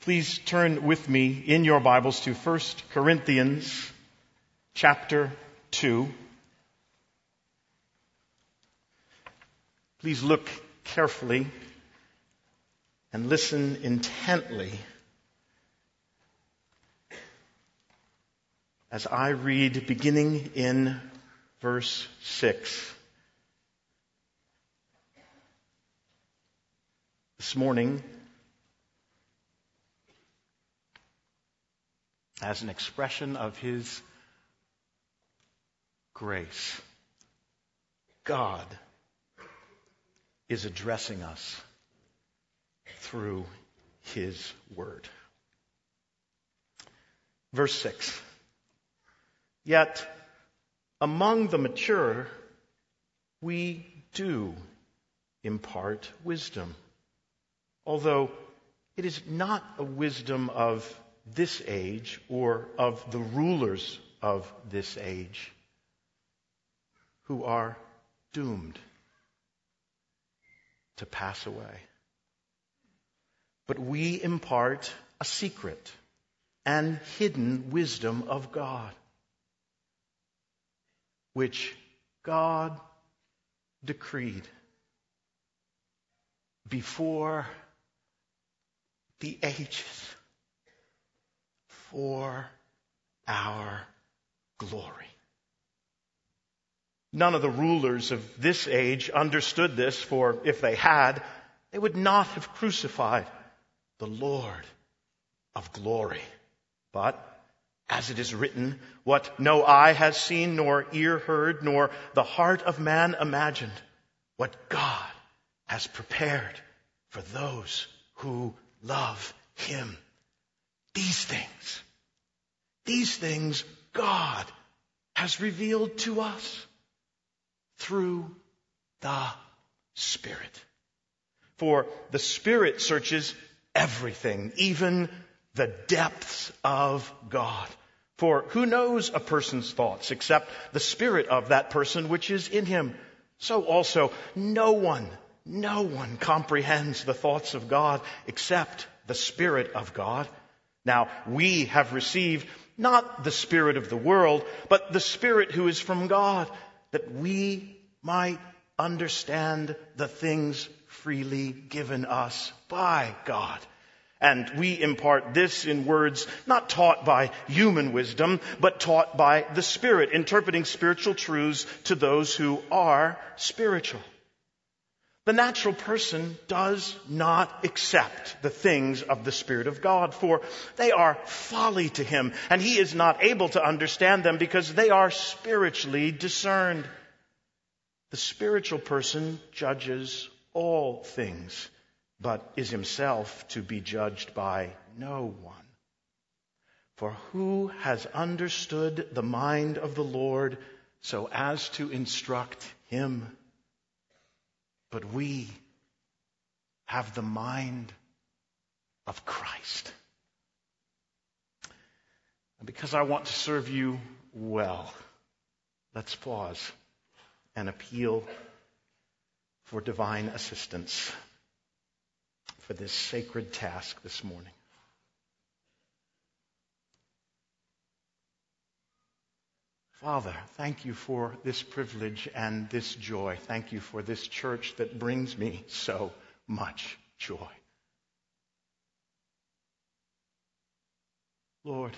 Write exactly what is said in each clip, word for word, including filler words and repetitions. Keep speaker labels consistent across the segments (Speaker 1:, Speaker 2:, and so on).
Speaker 1: Please turn with me in your Bibles to First Corinthians chapter two. Please look carefully and listen intently as I read beginning in verse six. This morning, as an expression of His grace, God is addressing us through His Word. Verse six. Yet among the mature, we do impart wisdom, although it is not a wisdom of this age or of the rulers of this age who are doomed to pass away. But we impart a secret and hidden wisdom of God, which God decreed before the ages for our glory. None of the rulers of this age understood this, for if they had, they would not have crucified the Lord of glory. But, as it is written, what no eye has seen, nor ear heard, nor the heart of man imagined, what God has prepared for those who love Him. These things, these things God has revealed to us through the Spirit. For the Spirit searches everything, even the depths of God. For who knows a person's thoughts except the spirit of that person which is in him? So also no one, no one comprehends the thoughts of God except the Spirit of God. Now, we have received not the spirit of the world, but the Spirit who is from God, that we might understand the things freely given us by God. And we impart this in words not taught by human wisdom, but taught by the Spirit, interpreting spiritual truths to those who are spiritual. The natural person does not accept the things of the Spirit of God, for they are folly to him, and he is not able to understand them because they are spiritually discerned. The spiritual person judges all things, but is himself to be judged by no one. For who has understood the mind of the Lord so as to instruct him? But we have the mind of Christ. And because I want to serve you well, let's pause and appeal for divine assistance for this sacred task this morning. Father, thank you for this privilege and this joy. Thank you for this church that brings me so much joy. Lord,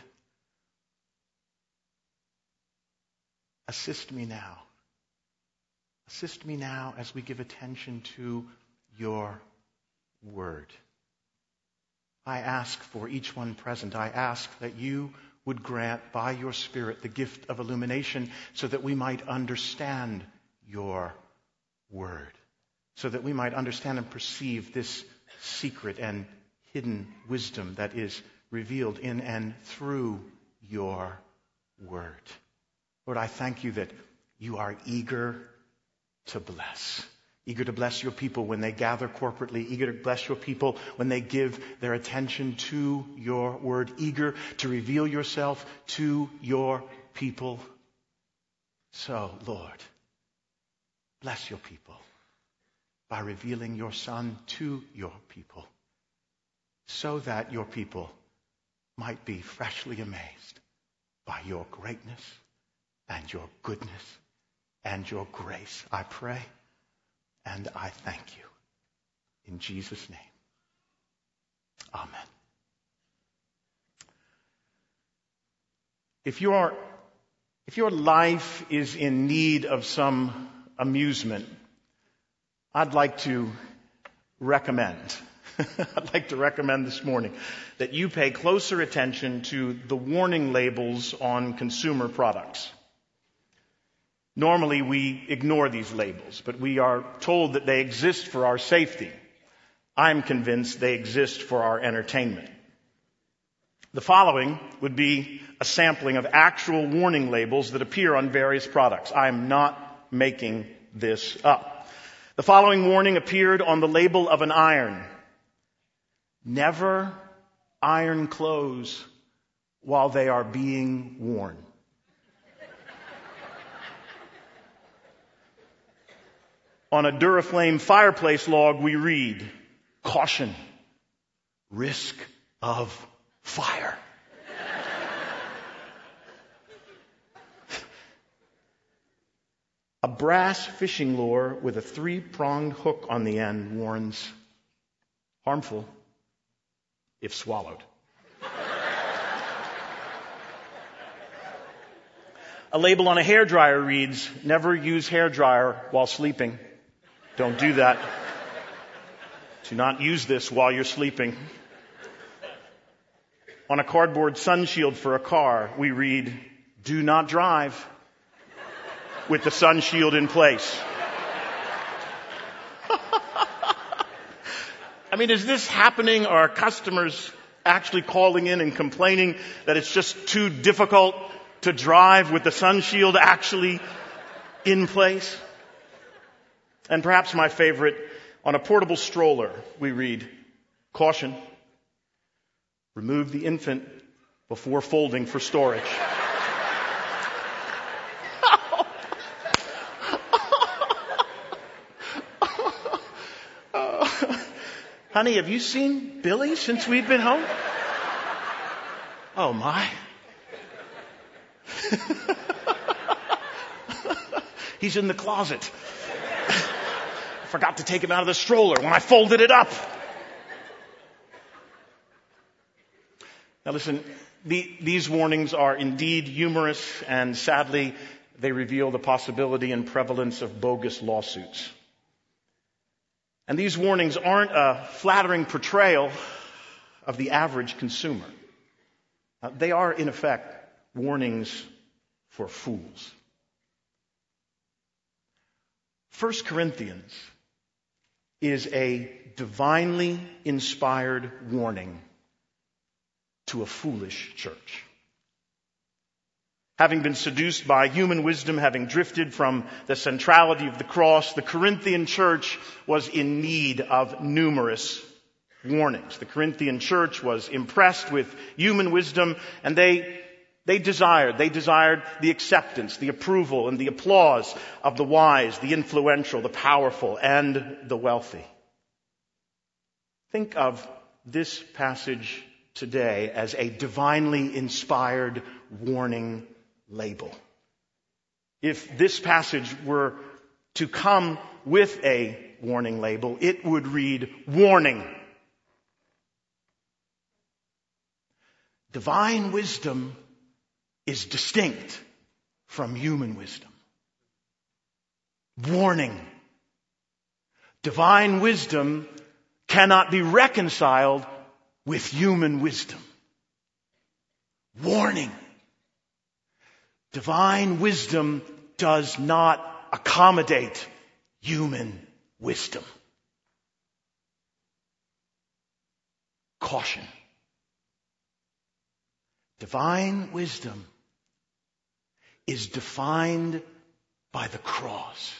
Speaker 1: assist me now. Assist me now as we give attention to your word. I ask for each one present. I ask that you would grant by your Spirit the gift of illumination so that we might understand your word, so that we might understand and perceive this secret and hidden wisdom that is revealed in and through your word. Lord, I thank you that you are eager to bless. Eager to bless your people when they gather corporately. Eager to bless your people when they give their attention to your word. Eager to reveal yourself to your people. So, Lord, bless your people by revealing your Son to your people. so that your people might be freshly amazed by your greatness and your goodness and your grace. I pray and I thank you. In Jesus' name. Amen. If your, if your life is in need of some amusement, I'd like to recommend, I'd like to recommend this morning that you pay closer attention to the warning labels on consumer products. Normally we ignore these labels, but we are told that they exist for our safety. I'm convinced they exist for our entertainment. The following would be a sampling of actual warning labels that appear on various products. I am not making this up. The following warning appeared on the label of an iron. Never iron clothes while they are being worn. On a Duraflame fireplace log, we read, caution, risk of fire. A brass fishing lure with a three-pronged hook on the end warns, harmful if swallowed. A label on a hairdryer reads, never use hairdryer while sleeping. Don't do that. Do not use this while you're sleeping. On a cardboard sunshield for a car, we read, do not drive with the sunshield in place. I mean, is this happening? Are customers actually calling in and complaining that it's just too difficult to drive with the sunshield actually in place? And perhaps my favorite, on a portable stroller, we read, caution, remove the infant before folding for storage. Honey, have you seen Billy since we've been home? Oh my. He's in the closet. I forgot to take him out of the stroller when I folded it up. Now listen, the, these warnings are indeed humorous, and sadly they reveal the possibility and prevalence of bogus lawsuits. And these warnings aren't a flattering portrayal of the average consumer. Uh, they are, in effect, warnings for fools. First Corinthians is a divinely inspired warning to a foolish church. Having been seduced by human wisdom, having drifted from the centrality of the cross, the Corinthian church was in need of numerous warnings. The Corinthian church was impressed with human wisdom, and they, they desired, they desired the acceptance, the approval, and the applause of the wise, the influential, the powerful, and the wealthy. Think of this passage today as a divinely inspired warning label. If this passage were to come with a warning label, it would read, warning. Divine wisdom is distinct from human wisdom. Warning. Divine wisdom cannot be reconciled with human wisdom. Warning. Divine wisdom does not accommodate human wisdom. Caution. Divine wisdom is defined by the cross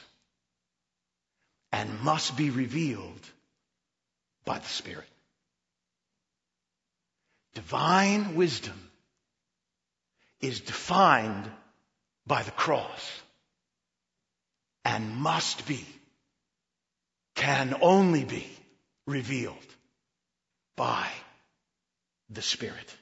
Speaker 1: and must be revealed by the Spirit. Divine wisdom is defined by the cross and must be, can only be revealed by the Spirit.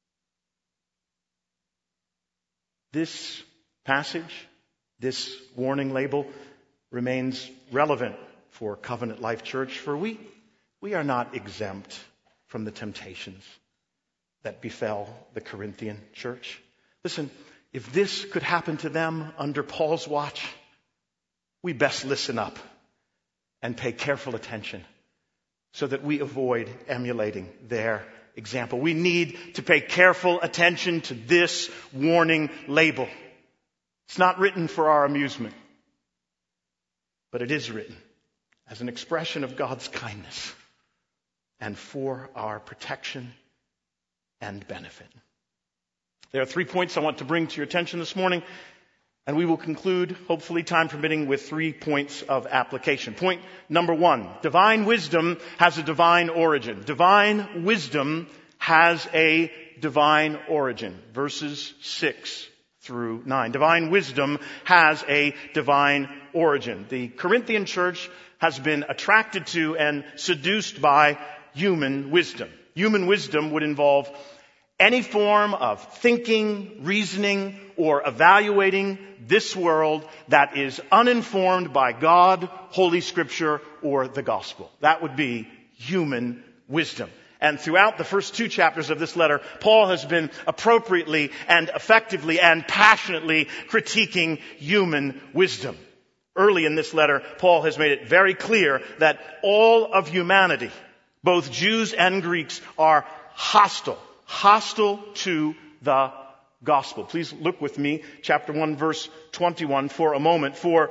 Speaker 1: This passage, this warning label, remains relevant for Covenant Life Church, for we, we are not exempt from the temptations that befell the Corinthian church. Listen, if this could happen to them under Paul's watch, we best listen up and pay careful attention so that we avoid emulating their example. We need to pay careful attention to this warning label. It's not written for our amusement, but it is written as an expression of God's kindness and for our protection and benefit. There are three points I want to bring to your attention this morning, and we will conclude, hopefully time permitting, with three points of application. Point number one, divine wisdom has a divine origin. Divine wisdom has a divine origin. Verses six through nine. Divine wisdom has a divine origin. The Corinthian church has been attracted to and seduced by human wisdom. Human wisdom would involve any form of thinking, reasoning, or evaluating this world that is uninformed by God, Holy Scripture, or the gospel. That would be human wisdom. And throughout the first two chapters of this letter, Paul has been appropriately and effectively and passionately critiquing human wisdom. Early in this letter, Paul has made it very clear that all of humanity, both Jews and Greeks, are hostile, hostile to the gospel. Please look with me, chapter one, verse twenty-one, for a moment. For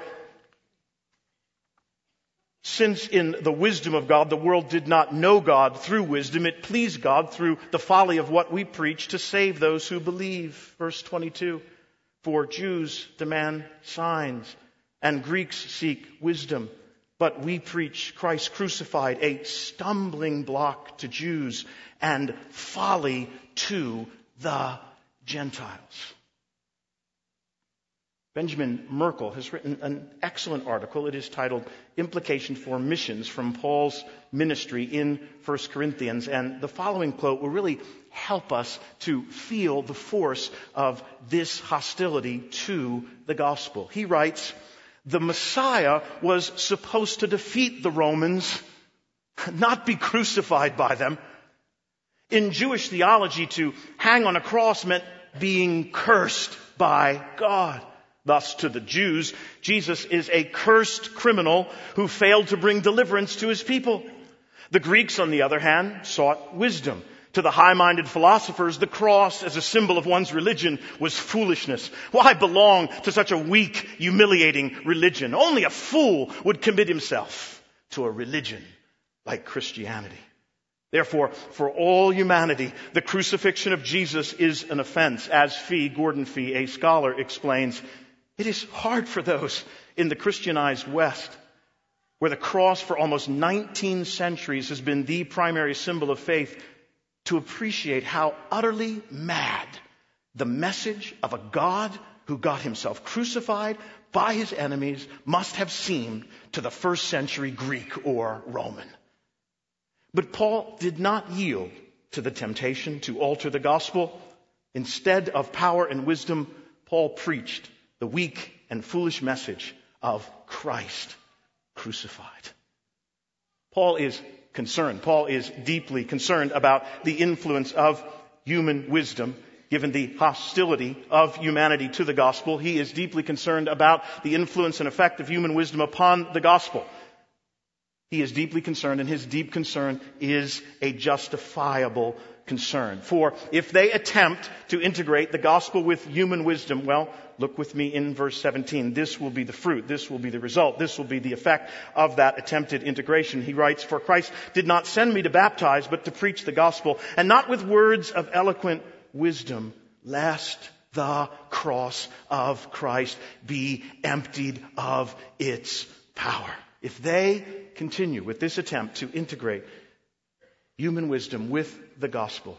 Speaker 1: since in the wisdom of God, the world did not know God through wisdom, it pleased God through the folly of what we preach to save those who believe. Verse twenty-two, for Jews demand signs and Greeks seek wisdom, but we preach Christ crucified, a stumbling block to Jews and folly to the Gentiles. Benjamin Merkel has written an excellent article. It is titled Implication for Missions from Paul's Ministry in First Corinthians. And the following quote will really help us to feel the force of this hostility to the gospel. He writes, the Messiah was supposed to defeat the Romans, not be crucified by them. In Jewish theology, to hang on a cross meant being cursed by God. Thus, to the Jews, Jesus is a cursed criminal who failed to bring deliverance to his people. The Greeks, on the other hand, sought wisdom. To the high-minded philosophers, the cross as a symbol of one's religion was foolishness. Why belong to such a weak, humiliating religion? Only a fool would commit himself to a religion like Christianity. Therefore, for all humanity, the crucifixion of Jesus is an offense. As Fee, Gordon Fee, a scholar, explains, it is hard for those in the Christianized West, where the cross for almost nineteen centuries has been the primary symbol of faith, to appreciate how utterly mad the message of a God who got himself crucified by his enemies must have seemed to the first century Greek or Roman. But Paul did not yield to the temptation to alter the gospel. Instead of power and wisdom, Paul preached the weak and foolish message of Christ crucified. Paul is concerned. Paul is deeply concerned about the influence of human wisdom, given the hostility of humanity to the gospel. He is deeply concerned about the influence and effect of human wisdom upon the gospel. He is deeply concerned, and his deep concern is a justifiable concern. For if they attempt to integrate the gospel with human wisdom, well, look with me in verse seventeen. This will be the fruit. This will be the result. This will be the effect of that attempted integration. He writes, for Christ did not send me to baptize, but to preach the gospel, and not with words of eloquent wisdom, lest the cross of Christ be emptied of its power. If they continue with this attempt to integrate human wisdom with the gospel,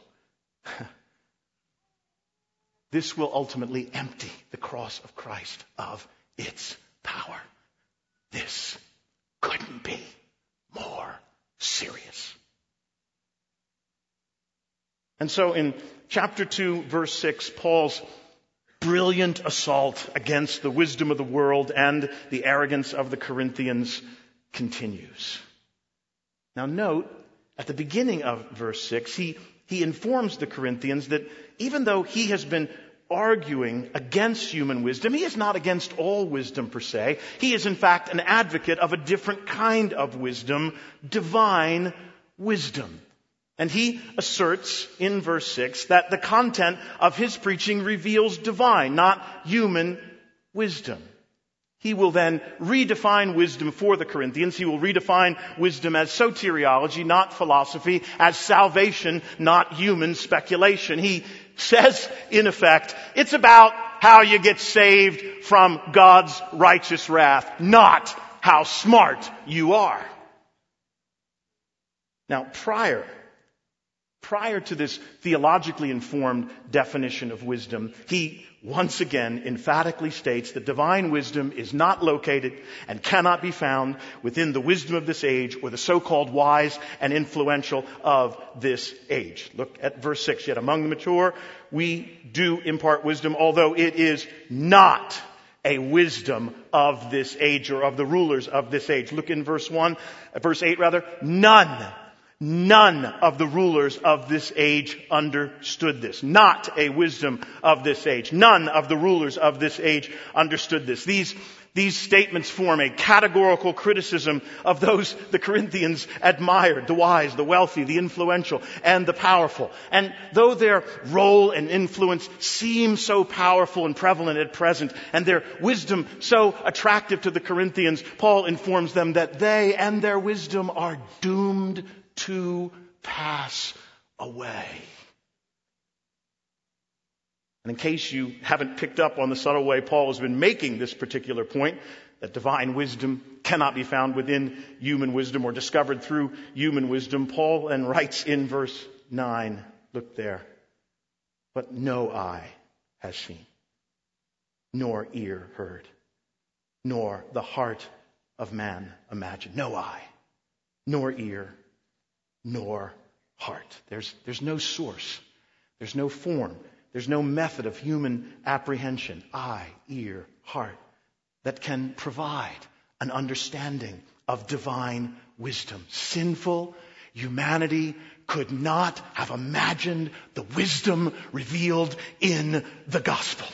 Speaker 1: this will ultimately empty the cross of Christ of its power. This couldn't be more serious. And so in chapter two, verse six, Paul's brilliant assault against the wisdom of the world and the arrogance of the Corinthians continues. Now note, at the beginning of verse six, he, he informs the Corinthians that even though he has been arguing against human wisdom, he is not against all wisdom per se. He is in fact an advocate of a different kind of wisdom, divine wisdom. And he asserts in verse six that the content of his preaching reveals divine, not human wisdom. He will then redefine wisdom for the Corinthians. He will redefine wisdom as soteriology, not philosophy, as salvation, not human speculation. He says, in effect, it's about how you get saved from God's righteous wrath, not how smart you are. Now, prior Prior to this theologically informed definition of wisdom, he once again emphatically states that divine wisdom is not located and cannot be found within the wisdom of this age or the so-called wise and influential of this age. Look at verse six. Yet among the mature we do impart wisdom, although it is not a wisdom of this age or of the rulers of this age. Look in verse one, verse eight rather. None None of the rulers of this age understood this. Not a wisdom of this age. None of the rulers of this age understood this. These, these statements form a categorical criticism of those the Corinthians admired, the wise, the wealthy, the influential, and the powerful. And though their role and influence seem so powerful and prevalent at present, and their wisdom so attractive to the Corinthians, Paul informs them that they and their wisdom are doomed to pass away. And in case you haven't picked up on the subtle way Paul has been making this particular point, that divine wisdom cannot be found within human wisdom or discovered through human wisdom, Paul then writes in verse nine, look there, but no eye has seen, nor ear heard, nor the heart of man imagined. No eye, nor ear, nor heart. There's, there's no source. There's no form. There's no method of human apprehension, eye, ear, heart, that can provide an understanding of divine wisdom. Sinful humanity could not have imagined the wisdom revealed in the gospel.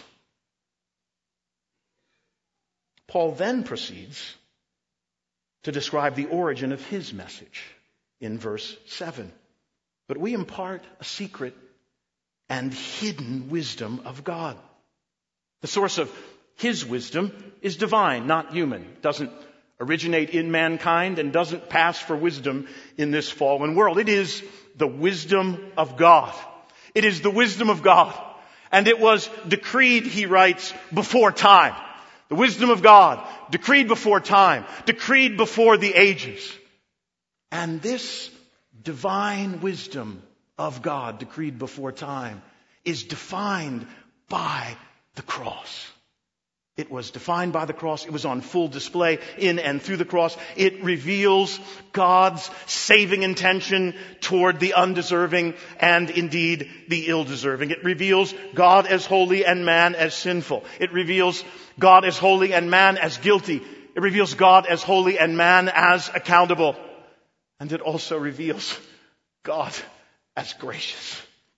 Speaker 1: Paul then proceeds to describe the origin of his message in verse seven. But we impart a secret and hidden wisdom of God. The source of his wisdom is divine, not human. It doesn't originate in mankind and doesn't pass for wisdom in this fallen world. It is the wisdom of God. It is the wisdom of God. And it was decreed, he writes, before time. The wisdom of God, decreed before time, decreed before the ages. And this divine wisdom of God, decreed before time, is defined by the cross. It was defined by the cross. It was on full display in and through the cross. It reveals God's saving intention toward the undeserving and indeed the ill-deserving. It reveals God as holy and man as sinful. It reveals God as holy and man as guilty. It reveals God as holy and man as accountable. And it also reveals God as gracious.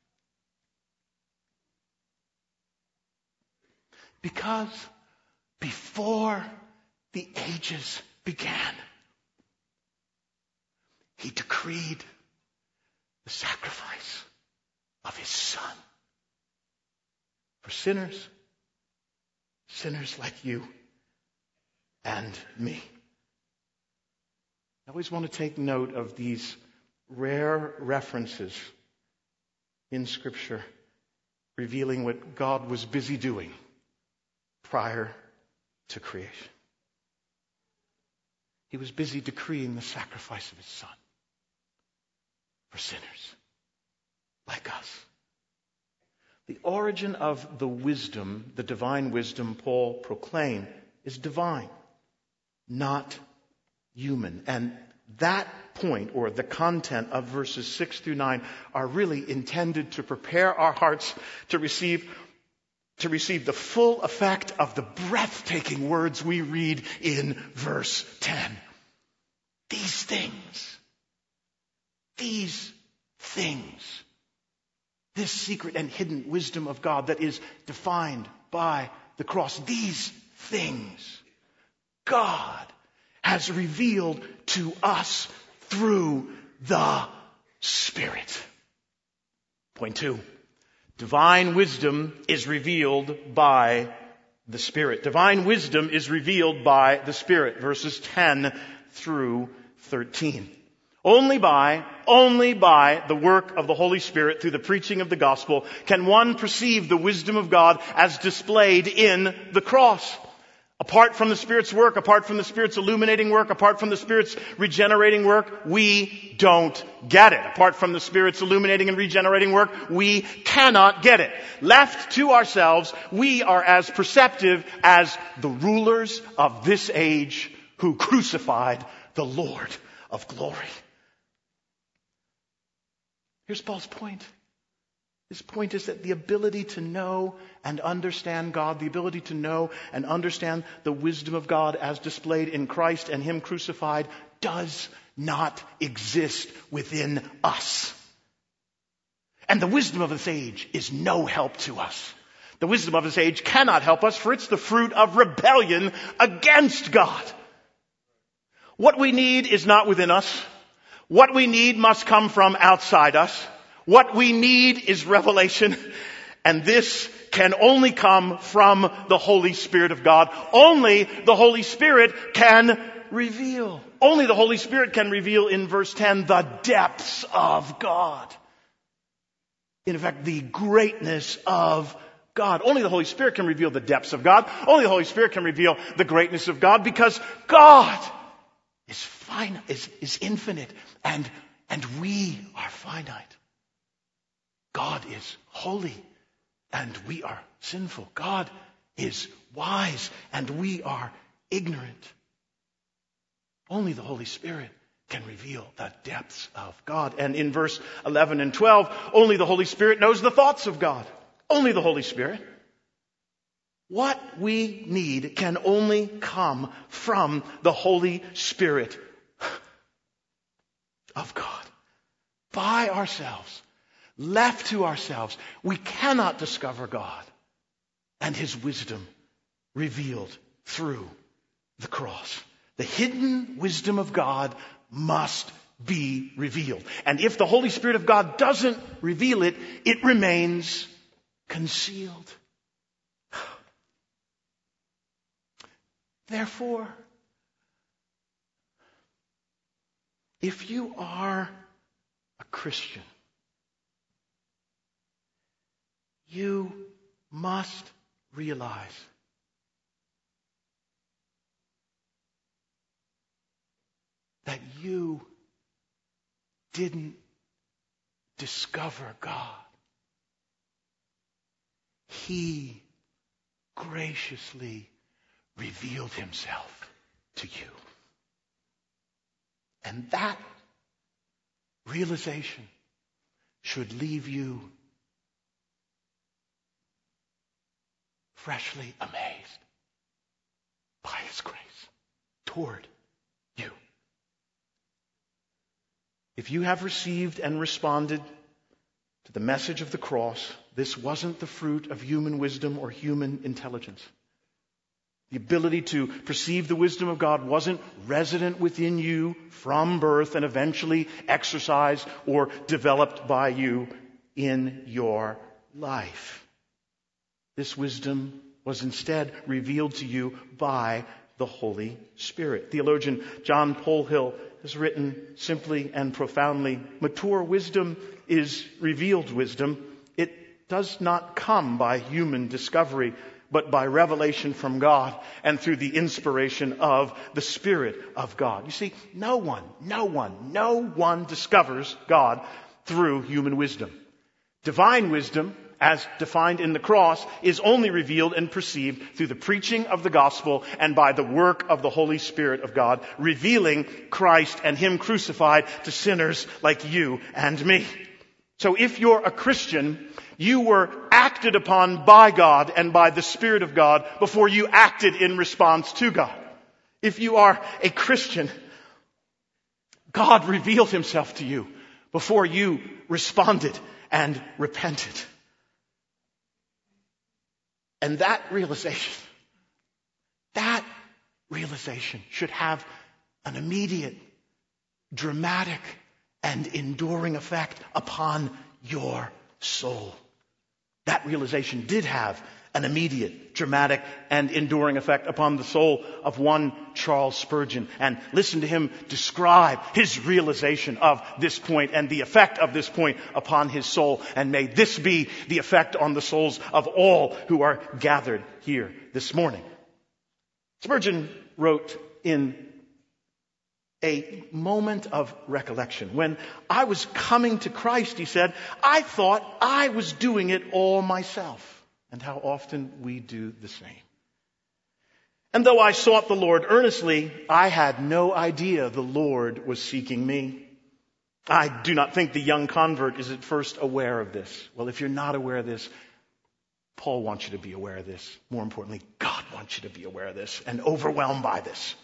Speaker 1: Because before the ages began, he decreed the sacrifice of his Son for sinners, sinners like you and me. I always want to take note of these rare references in Scripture revealing what God was busy doing prior to creation. He was busy decreeing the sacrifice of his Son for sinners like us. The origin of the wisdom, the divine wisdom Paul proclaimed, is divine, not human. And that point, or the content of verses six through nine, are really intended to prepare our hearts to receive to receive the full effect of the breathtaking words we read in verse ten. These things, these things, this secret and hidden wisdom of God that is defined by the cross, these things God has revealed to us through the Spirit. Point two. Divine wisdom is revealed by the Spirit. Divine wisdom is revealed by the Spirit. Verses ten through thirteen. Only by, only by the work of the Holy Spirit through the preaching of the gospel can one perceive the wisdom of God as displayed in the cross. Apart from the Spirit's work, apart from the Spirit's illuminating work, apart from the Spirit's regenerating work, we don't get it. Apart from the Spirit's illuminating and regenerating work, we cannot get it. Left to ourselves, we are as perceptive as the rulers of this age who crucified the Lord of glory. Here's Paul's point. His point is that the ability to know and understand God, the ability to know and understand the wisdom of God as displayed in Christ and Him crucified, does not exist within us. And the wisdom of this age is no help to us. The wisdom of this age cannot help us, for it's the fruit of rebellion against God. What we need is not within us. What we need must come from outside us. What we need is revelation, and this can only come from the Holy Spirit of God. Only the Holy Spirit can reveal. Only the Holy Spirit can reveal in verse ten the depths of God. In fact, the greatness of God. Only the Holy Spirit can reveal the depths of God. Only the Holy Spirit can reveal the greatness of God, because God is finite, is, is infinite, and, and we are finite. God is holy, and we are sinful. God is wise, and we are ignorant. Only the Holy Spirit can reveal the depths of God. And in verse eleven and twelve, only the Holy Spirit knows the thoughts of God. Only the Holy Spirit. What we need can only come from the Holy Spirit of God. By ourselves, left to ourselves, we cannot discover God and His wisdom revealed through the cross. The hidden wisdom of God must be revealed. And if the Holy Spirit of God doesn't reveal it, it remains concealed. Therefore, if you are a Christian, you must realize that you didn't discover God. He graciously revealed Himself to you. And that realization should leave you freshly amazed by His grace toward you. If you have received and responded to the message of the cross, this wasn't the fruit of human wisdom or human intelligence. The ability to perceive the wisdom of God wasn't resident within you from birth and eventually exercised or developed by you in your life. This wisdom was instead revealed to you by the Holy Spirit. Theologian John Polhill has written simply and profoundly, mature wisdom is revealed wisdom. It does not come by human discovery, but by revelation from God and through the inspiration of the Spirit of God. You see, no one, no one, no one discovers God through human wisdom. Divine wisdom as defined in the cross, is only revealed and perceived through the preaching of the gospel and by the work of the Holy Spirit of God, revealing Christ and Him crucified to sinners like you and me. So if you're a Christian, you were acted upon by God and by the Spirit of God before you acted in response to God. If you are a Christian, God revealed Himself to you before you responded and repented. And that realization, that realization should have an immediate, dramatic, and enduring effect upon your soul. That realization did have an immediate, dramatic, and enduring effect upon the soul of one Charles Spurgeon. And listen to him describe his realization of this point and the effect of this point upon his soul. And may this be the effect on the souls of all who are gathered here this morning. Spurgeon wrote in a moment of recollection. When I was coming to Christ, he said, I thought I was doing it all myself. And how often we do the same. And though I sought the Lord earnestly, I had no idea the Lord was seeking me. I do not think the young convert is at first aware of this. Well, if you're not aware of this, Paul wants you to be aware of this. More importantly, God wants you to be aware of this and overwhelmed by this.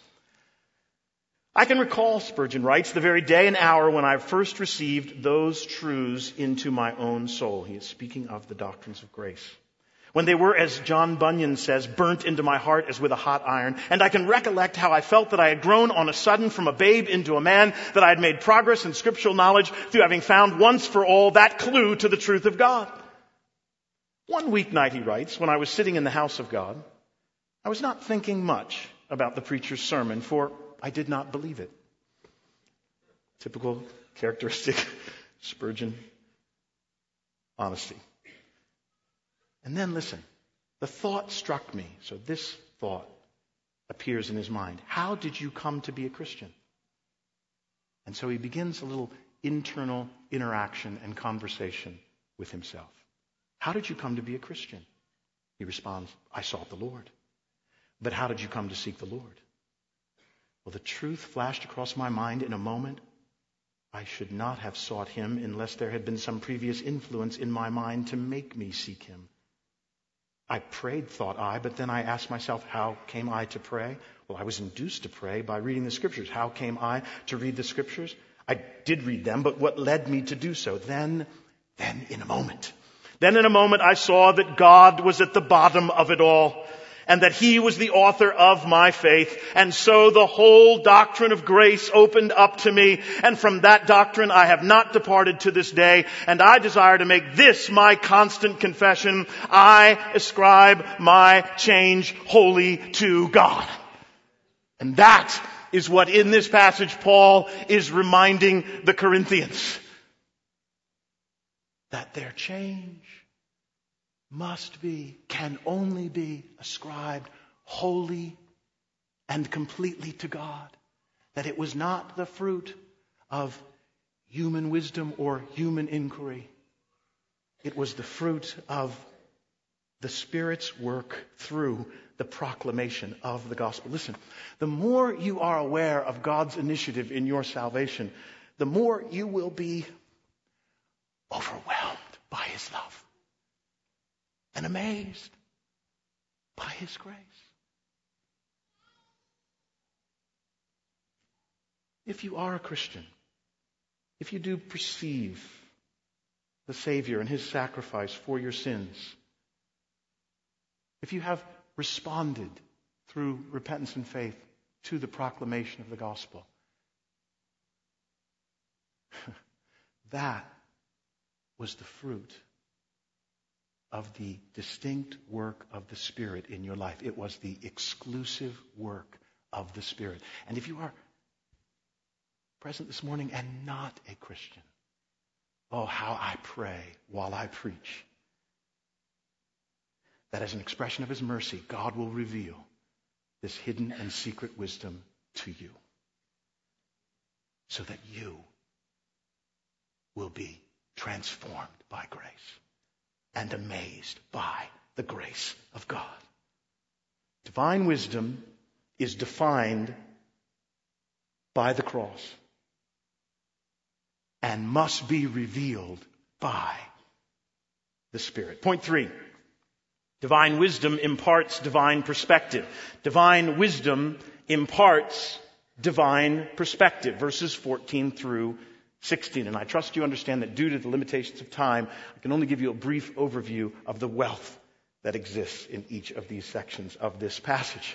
Speaker 1: I can recall, Spurgeon writes, the very day and hour when I first received those truths into my own soul. He is speaking of the doctrines of grace. When they were, as John Bunyan says, burnt into my heart as with a hot iron. And I can recollect how I felt that I had grown on a sudden from a babe into a man, that I had made progress in scriptural knowledge through having found once for all that clue to the truth of God. One weeknight, he writes, when I was sitting in the house of God, I was not thinking much about the preacher's sermon, for I did not believe it. Typical characteristic Spurgeon honesty. And then listen, the thought struck me. So this thought appears in his mind. How did you come to be a Christian? And so he begins a little internal interaction and conversation with himself. How did you come to be a Christian? He responds, I sought the Lord. But how did you come to seek the Lord? Well, the truth flashed across my mind in a moment. I should not have sought Him unless there had been some previous influence in my mind to make me seek Him. I prayed, thought I, but then I asked myself, how came I to pray? Well, I was induced to pray by reading the Scriptures. How came I to read the Scriptures? I did read them, but what led me to do so? Then, then in a moment. Then in a moment I saw that God was at the bottom of it all, and that He was the author of my faith. And so the whole doctrine of grace opened up to me. And from that doctrine I have not departed to this day. And I desire to make this my constant confession. I ascribe my change wholly to God. And that is what in this passage Paul is reminding the Corinthians. That their change must be, can only be ascribed wholly and completely to God. That it was not the fruit of human wisdom or human inquiry. It was the fruit of the Spirit's work through the proclamation of the gospel. Listen, the more you are aware of God's initiative in your salvation, the more you will be overwhelmed by His love. And amazed by His grace. If you are a Christian, if you do perceive the Savior and His sacrifice for your sins, if you have responded through repentance and faith to the proclamation of the gospel, that was the fruit of the distinct work of the Spirit in your life. It was the exclusive work of the Spirit. And if you are present this morning and not a Christian, oh, how I pray while I preach that as an expression of His mercy, God will reveal this hidden and secret wisdom to you so that you will be transformed by grace. and amazed by the grace of God. Divine wisdom is defined by the cross and must be revealed by the Spirit. Point three. Divine wisdom imparts divine perspective. Divine wisdom imparts divine perspective. Verses fourteen through sixteen. And I trust you understand that due to the limitations of time, I can only give you a brief overview of the wealth that exists in each of these sections of this passage.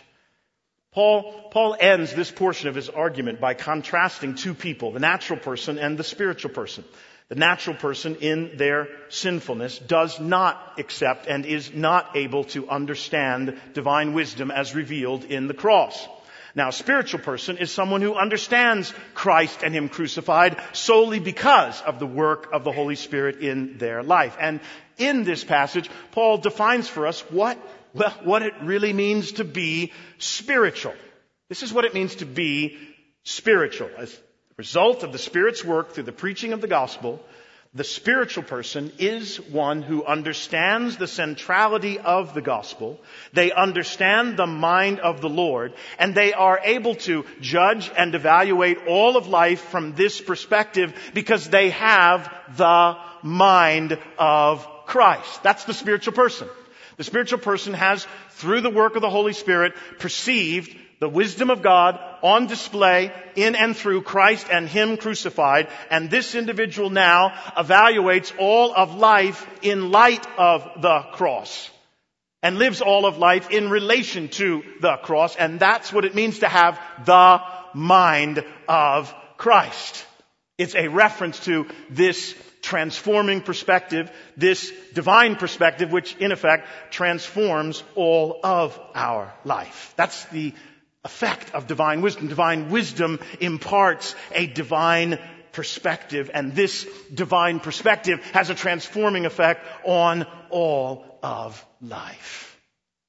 Speaker 1: Paul, Paul ends this portion of his argument by contrasting two people, the natural person and the spiritual person. The natural person in their sinfulness does not accept and is not able to understand divine wisdom as revealed in the cross. Now, a spiritual person is someone who understands Christ and Him crucified solely because of the work of the Holy Spirit in their life. And in this passage, Paul defines for us what, well, what it really means to be spiritual. This is what it means to be spiritual. As a result of the Spirit's work through the preaching of the gospel, the spiritual person is one who understands the centrality of the gospel. They understand the mind of the Lord, and they are able to judge and evaluate all of life from this perspective because they have the mind of Christ. That's the spiritual person. The spiritual person has, through the work of the Holy Spirit, perceived the wisdom of God on display in and through Christ and Him crucified. And this individual now evaluates all of life in light of the cross and lives all of life in relation to the cross. And that's what it means to have the mind of Christ. It's a reference to this transforming perspective, this divine perspective, which in effect transforms all of our life. That's the effect of divine wisdom. Divine wisdom imparts a divine perspective, and this divine perspective has a transforming effect on all of life.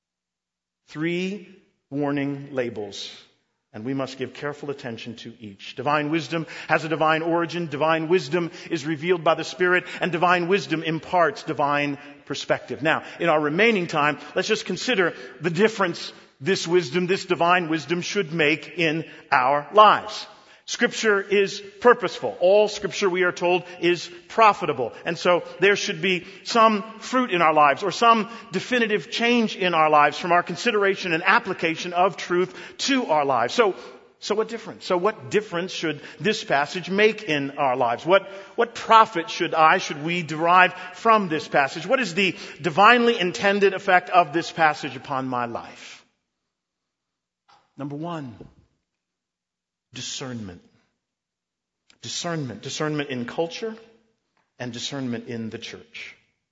Speaker 1: Three warning labels, and we must give careful attention to each. Divine wisdom has a divine origin. Divine wisdom is revealed by the Spirit, and divine wisdom imparts divine perspective. Now, in our remaining time, let's just consider the difference this wisdom, this divine wisdom should make in our lives. Scripture is purposeful. All Scripture, we are told, is profitable. And so there should be some fruit in our lives or some definitive change in our lives from our consideration and application of truth to our lives. So, so what difference? So what difference should this passage make in our lives? What, what profit should I, should we derive from this passage? What is the divinely intended effect of this passage upon my life? Number one, discernment. Discernment. Discernment in culture and discernment in the church.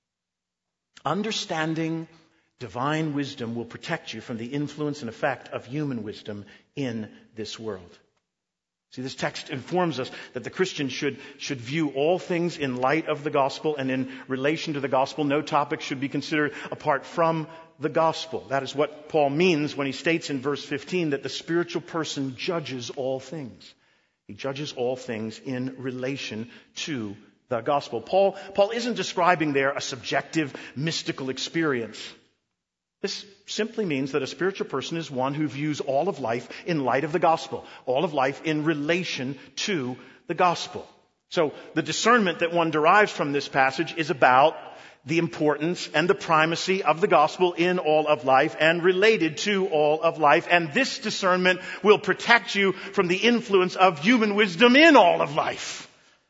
Speaker 1: Understanding divine wisdom will protect you from the influence and effect of human wisdom in this world. See, this text informs us that the Christian should, should view all things in light of the gospel, and in relation to the gospel, no topic should be considered apart from the gospel. That is what Paul means when he states in verse fifteen that the spiritual person judges all things. He judges all things in relation to the gospel. Paul, Paul isn't describing there a subjective, mystical experience. This simply means that a spiritual person is one who views all of life in light of the gospel, all of life in relation to the gospel. So the discernment that one derives from this passage is about the importance and the primacy of the gospel in all of life and related to all of life. And this discernment will protect you from the influence of human wisdom in all of life.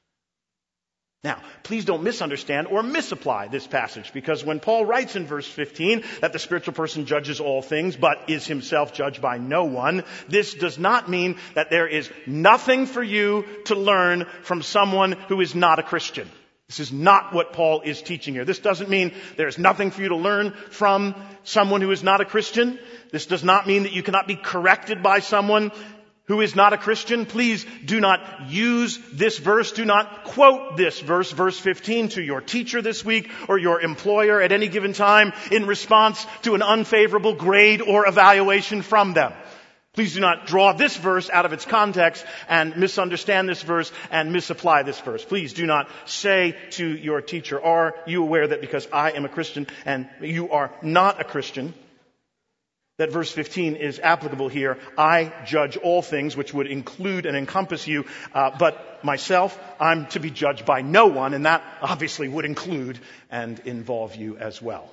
Speaker 1: Now, please don't misunderstand or misapply this passage, because when Paul writes in verse fifteen that the spiritual person judges all things but is himself judged by no one, this does not mean that there is nothing for you to learn from someone who is not a Christian. This is not what Paul is teaching here. This doesn't mean there's nothing for you to learn from someone who is not a Christian. This does not mean that you cannot be corrected by someone who is not a Christian. Please do not use this verse. Do not quote this verse, verse fifteen, to your teacher this week or your employer at any given time in response to an unfavorable grade or evaluation from them. Please do not draw this verse out of its context and misunderstand this verse and misapply this verse. Please do not say to your teacher, are you aware that because I am a Christian and you are not a Christian, that verse fifteen is applicable here. I judge all things, which would include and encompass you, uh, but myself, I'm to be judged by no one, and that obviously would include and involve you as well.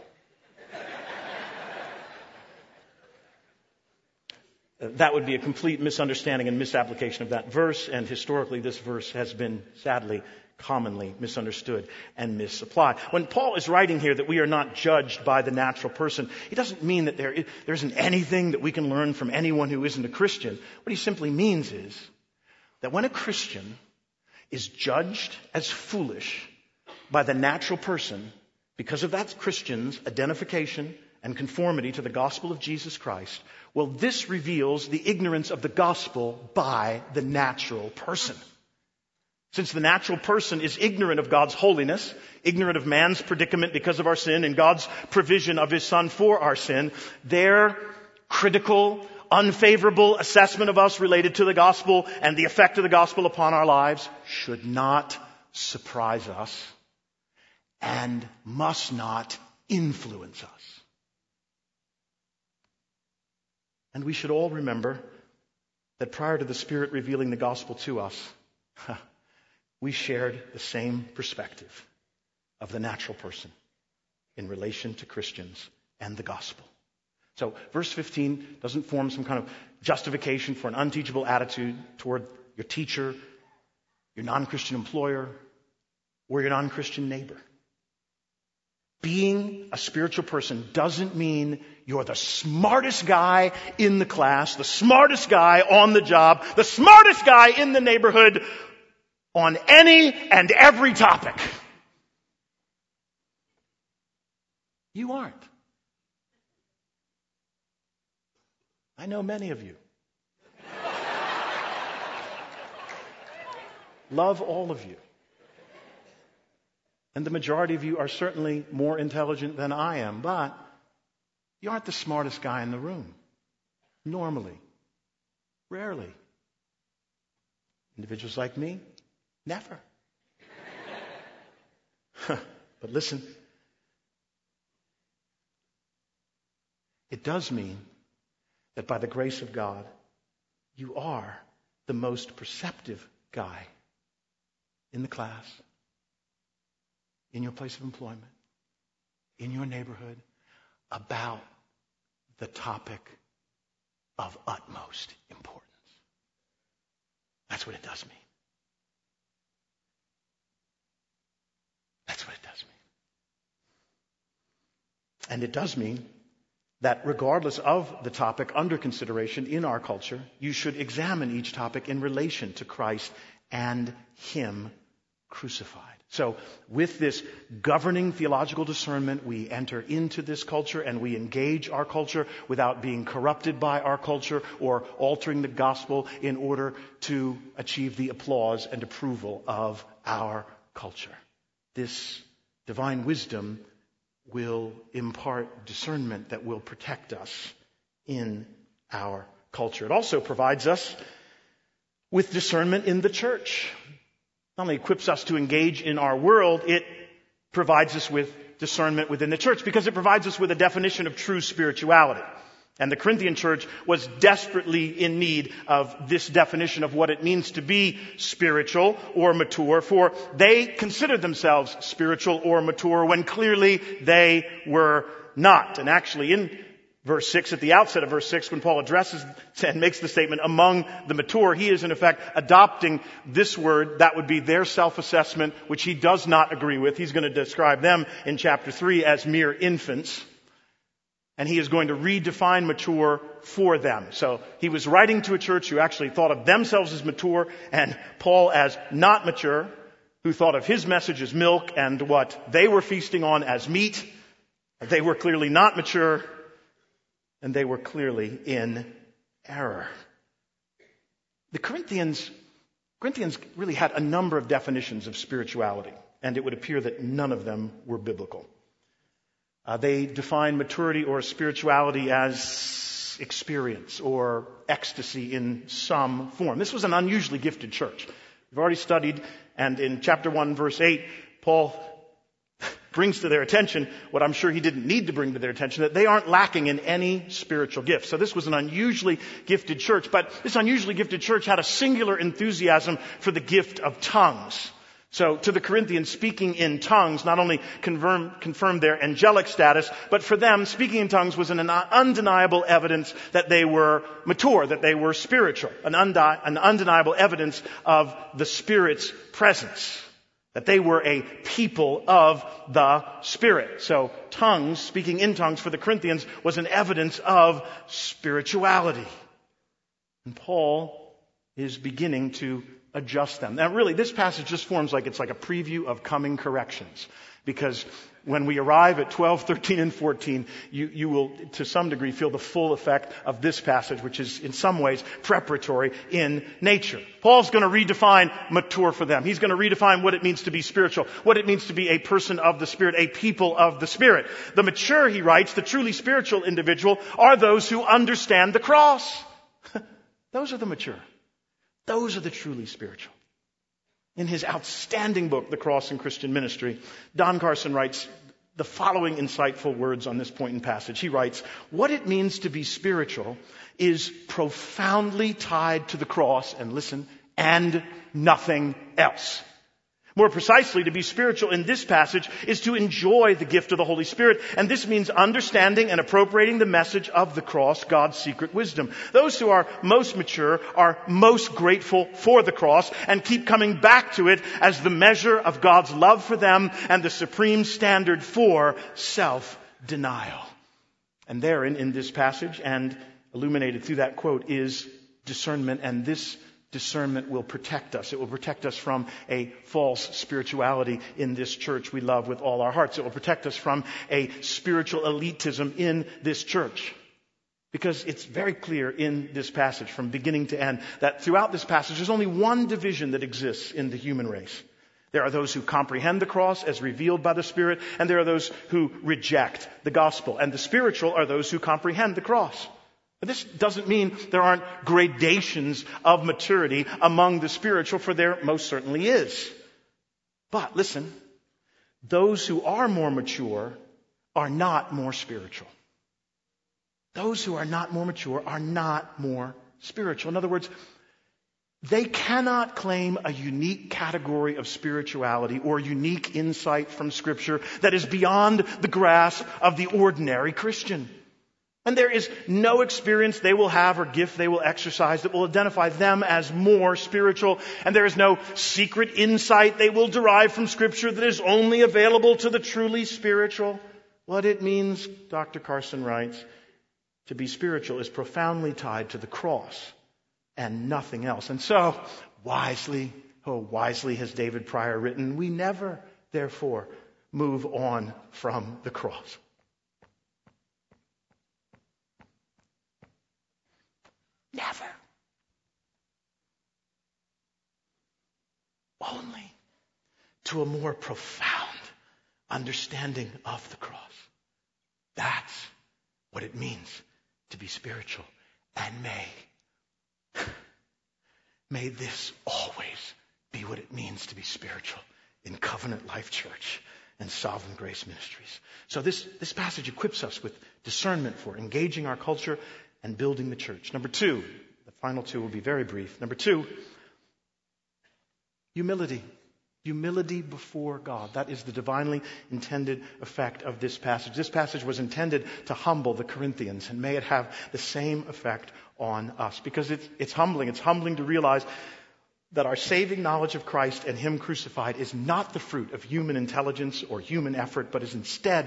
Speaker 1: That would be a complete misunderstanding and misapplication of that verse, and historically this verse has been sadly commonly misunderstood and misapplied. When Paul is writing here that we are not judged by the natural person, he doesn't mean that there, there isn't anything that we can learn from anyone who isn't a Christian. What he simply means is that when a Christian is judged as foolish by the natural person because of that Christian's identification and conformity to the gospel of Jesus Christ, well, this reveals the ignorance of the gospel by the natural person. Since the natural person is ignorant of God's holiness, ignorant of man's predicament because of our sin, and God's provision of His Son for our sin, their critical, unfavorable assessment of us related to the gospel and the effect of the gospel upon our lives should not surprise us and must not influence us. And we should all remember that prior to the Spirit revealing the gospel to us, we shared the same perspective of the natural person in relation to Christians and the gospel. So verse fifteen doesn't form some kind of justification for an unteachable attitude toward your teacher, your non-Christian employer, or your non-Christian neighbor. Being a spiritual person doesn't mean you're the smartest guy in the class, the smartest guy on the job, the smartest guy in the neighborhood on any and every topic. You aren't. I know many of you. Love all of you. And the majority of you are certainly more intelligent than I am, but you aren't the smartest guy in the room. Normally. Rarely. Individuals like me, never. But listen, it does mean that by the grace of God, you are the most perceptive guy in the class, in your place of employment, in your neighborhood, about the topic of utmost importance. That's what it does mean. That's what it does mean. And it does mean that regardless of the topic under consideration in our culture, you should examine each topic in relation to Christ and Him crucified. So with this governing theological discernment, we enter into this culture and we engage our culture without being corrupted by our culture or altering the gospel in order to achieve the applause and approval of our culture. This divine wisdom will impart discernment that will protect us in our culture. It also provides us with discernment in the church. Not only equips us to engage in our world, it provides us with discernment within the church because it provides us with a definition of true spirituality. And the Corinthian church was desperately in need of this definition of what it means to be spiritual or mature, for they considered themselves spiritual or mature when clearly they were not. And actually in verse six, at the outset of verse six, when Paul addresses and makes the statement among the mature, he is in effect adopting this word. That would be their self-assessment, which he does not agree with. He's going to describe them in chapter three as mere infants. And he is going to redefine mature for them. So he was writing to a church who actually thought of themselves as mature and Paul as not mature, who thought of his message as milk and what they were feasting on as meat. They were clearly not mature. And they were clearly in error. The Corinthians, Corinthians really had a number of definitions of spirituality, and it would appear that none of them were biblical. Uh, they define maturity or spirituality as experience or ecstasy in some form. This was an unusually gifted church. We've already studied, and in chapter one, verse eight, Paul brings to their attention what I'm sure he didn't need to bring to their attention, that they aren't lacking in any spiritual gifts. So this was an unusually gifted church, but this unusually gifted church had a singular enthusiasm for the gift of tongues. So to the Corinthians, speaking in tongues not only confirm, confirmed their angelic status, but for them, speaking in tongues was an undeniable evidence that they were mature, that they were spiritual, an, undi- an undeniable evidence of the Spirit's presence. That they were a people of the Spirit. So tongues, speaking in tongues for the Corinthians, was an evidence of spirituality. And Paul is beginning to adjust them. Now really, this passage just forms like it's like a preview of coming corrections. Because when we arrive at twelve, thirteen, and fourteen, you, you will, to some degree, feel the full effect of this passage, which is in some ways preparatory in nature. Paul's going to redefine mature for them. He's going to redefine what it means to be spiritual, what it means to be a person of the Spirit, a people of the Spirit. The mature, he writes, the truly spiritual individual are those who understand the cross. Those are the mature. Those are the truly spiritual. In his outstanding book, The Cross and Christian Ministry, Don Carson writes the following insightful words on this point in passage. He writes, what it means to be spiritual is profoundly tied to the cross, and listen, and nothing else. More precisely, to be spiritual in this passage is to enjoy the gift of the Holy Spirit. And this means understanding and appropriating the message of the cross, God's secret wisdom. Those who are most mature are most grateful for the cross and keep coming back to it as the measure of God's love for them and the supreme standard for self-denial. And therein, in this passage, and illuminated through that quote, is discernment, and this discernment will protect us. It will protect us from a false spirituality in this church we love with all our hearts. It will protect us from a spiritual elitism in this church. Because it's very clear in this passage from beginning to end that throughout this passage there's only one division that exists in the human race. There are those who comprehend the cross as revealed by the Spirit, and there are those who reject the gospel. And the spiritual are those who comprehend the cross. This doesn't mean there aren't gradations of maturity among the spiritual, for there most certainly is. But listen, those who are more mature are not more spiritual. Those who are not more mature are not more spiritual. In other words, they cannot claim a unique category of spirituality or unique insight from Scripture that is beyond the grasp of the ordinary Christian. And there is no experience they will have or gift they will exercise that will identify them as more spiritual. And there is no secret insight they will derive from Scripture that is only available to the truly spiritual. What it means, Doctor Carson writes, to be spiritual is profoundly tied to the cross and nothing else. And so, wisely, oh, wisely has David Pryor written, we never, therefore, move on from the cross. Never. Only to a more profound understanding of the cross. That's what it means to be spiritual. And may, may this always be what it means to be spiritual in Covenant Life Church and Sovereign Grace Ministries. So this, this passage equips us with discernment for engaging our culture and building the church. Number two, the final two will be very brief. Number two, humility. Humility before God. That is the divinely intended effect of this passage. This passage was intended to humble the Corinthians, and may it have the same effect on us. Because it's, it's humbling. It's humbling to realize that our saving knowledge of Christ and Him crucified is not the fruit of human intelligence or human effort, but is instead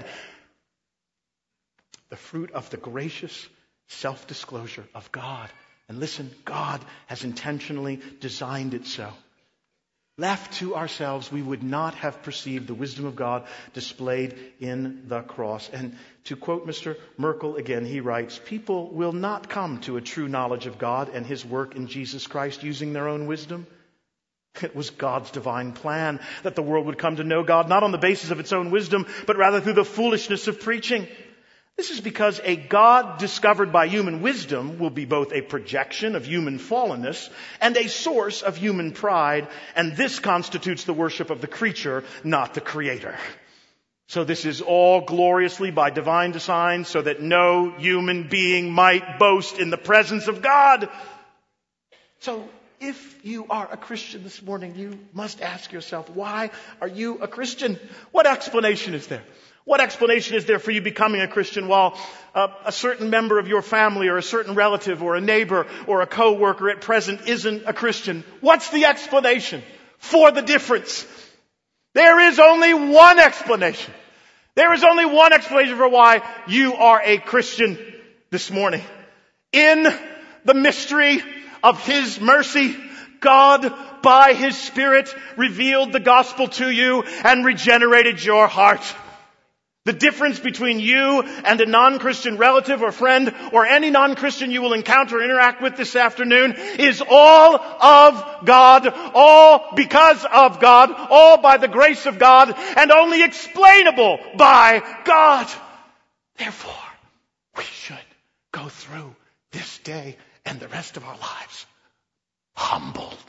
Speaker 1: the fruit of the gracious self-disclosure of God. And listen, God has intentionally designed it so. Left to ourselves, we would not have perceived the wisdom of God displayed in the cross. And to quote Mister Merkel again, he writes, people will not come to a true knowledge of God and His work in Jesus Christ using their own wisdom. It was God's divine plan that the world would come to know God not on the basis of its own wisdom, but rather through the foolishness of preaching. This is because a God discovered by human wisdom will be both a projection of human fallenness and a source of human pride, and this constitutes the worship of the creature, not the Creator. So this is all gloriously by divine design, so that no human being might boast in the presence of God. So if you are a Christian this morning, you must ask yourself, why are you a Christian? What explanation is there? What explanation is there for you becoming a Christian while uh, a certain member of your family or a certain relative or a neighbor or a co-worker at present isn't a Christian? What's the explanation for the difference? There is only one explanation. There is only one explanation for why you are a Christian this morning. In the mystery of His mercy, God, by His Spirit, revealed the gospel to you and regenerated your heart. The difference between you and a non-Christian relative or friend or any non-Christian you will encounter or interact with this afternoon is all of God, all because of God, all by the grace of God, and only explainable by God. Therefore, we should go through this day and the rest of our lives humbled,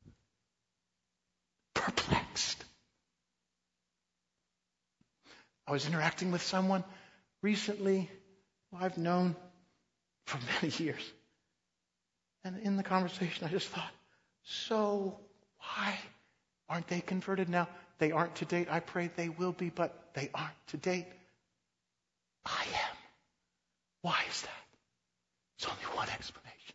Speaker 1: perplexed. I was interacting with someone recently who I've known for many years. And in the conversation, I just thought, so why aren't they converted now? They aren't to date. I pray they will be, but they aren't to date. I am. Why is that? There's only one explanation.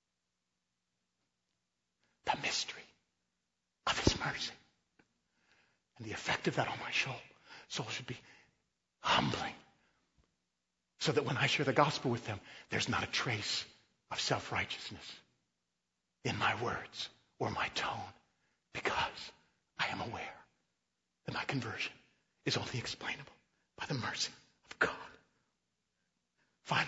Speaker 1: The mystery of His mercy. And the effect of that on my soul, soul should be humbling, so that when I share the gospel with them, there's not a trace of self-righteousness in my words or my tone, because I am aware that my conversion is only explainable by the mercy of God. Finally,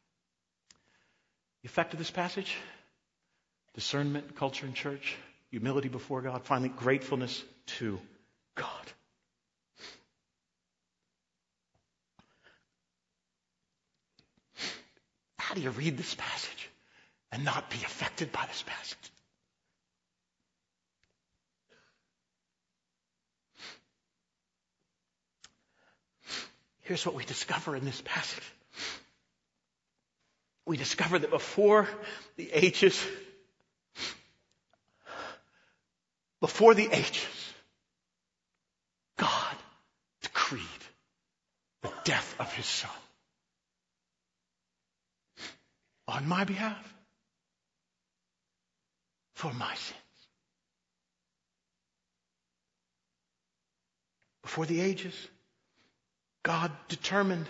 Speaker 1: the effect of this passage: discernment, culture, and church, humility before God, finally, gratefulness to God. How do you read this passage and not be affected by this passage? Here's what we discover in this passage. We discover that before the ages, before the ages, God decreed the death of His Son. On my behalf, for my sins. Before the ages, God determined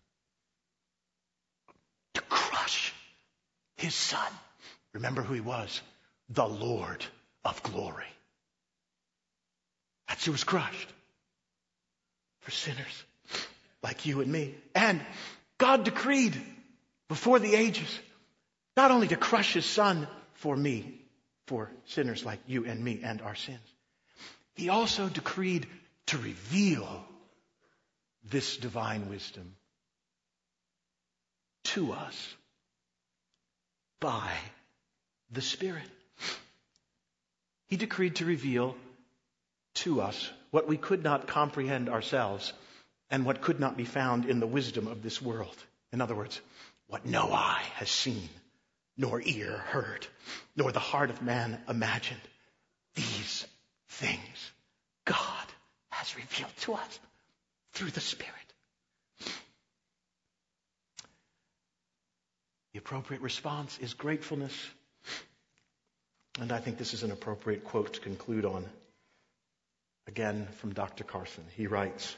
Speaker 1: to crush His Son. Remember who He was? The Lord of glory. That's who was crushed. For sinners like you and me. And God decreed before the ages, not only to crush His Son for me, for sinners like you and me and our sins, He also decreed to reveal this divine wisdom to us by the Spirit. He decreed to reveal to us what we could not comprehend ourselves and what could not be found in the wisdom of this world. In other words, what no eye has seen, nor ear heard, nor the heart of man imagined. These things God has revealed to us through the Spirit. The appropriate response is gratefulness. And I think this is an appropriate quote to conclude on. Again, from Doctor Carson. He writes,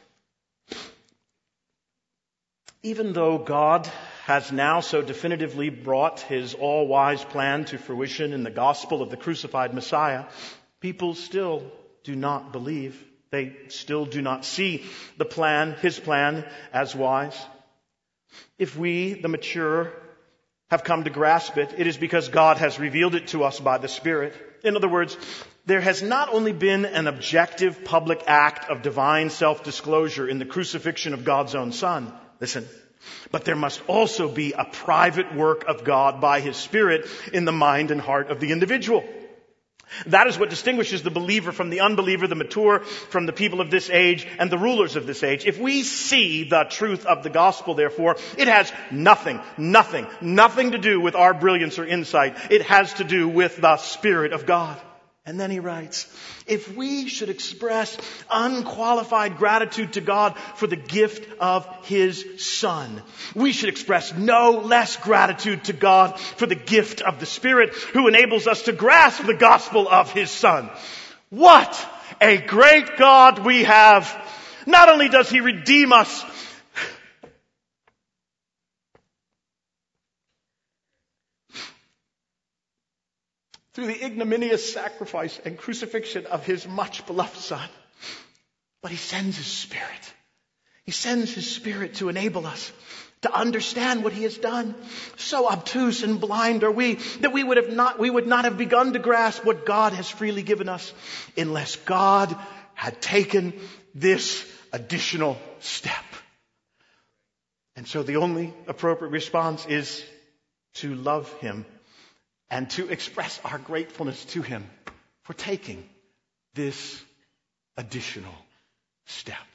Speaker 1: even though God has now so definitively brought His all-wise plan to fruition in the gospel of the crucified Messiah, people still do not believe. They still do not see the plan, His plan, as wise. If we, the mature, have come to grasp it, it is because God has revealed it to us by the Spirit. In other words, there has not only been an objective public act of divine self-disclosure in the crucifixion of God's own Son. Listen, But there must also be a private work of God by His Spirit in the mind and heart of the individual. That is what distinguishes the believer from the unbeliever, the mature from the people of this age, and the rulers of this age. If we see the truth of the gospel, therefore, it has nothing, nothing, nothing to do with our brilliance or insight. It has to do with the Spirit of God. And then he writes, if we should express unqualified gratitude to God for the gift of His Son, we should express no less gratitude to God for the gift of the Spirit who enables us to grasp the gospel of His Son. What a great God we have! Not only does He redeem us, through the ignominious sacrifice and crucifixion of His much beloved Son, but He sends His Spirit. He sends His Spirit to enable us to understand what He has done. So obtuse and blind are we that we would have not, we would not have begun to grasp what God has freely given us unless God had taken this additional step. And so the only appropriate response is to love Him and to express our gratefulness to Him for taking this additional step.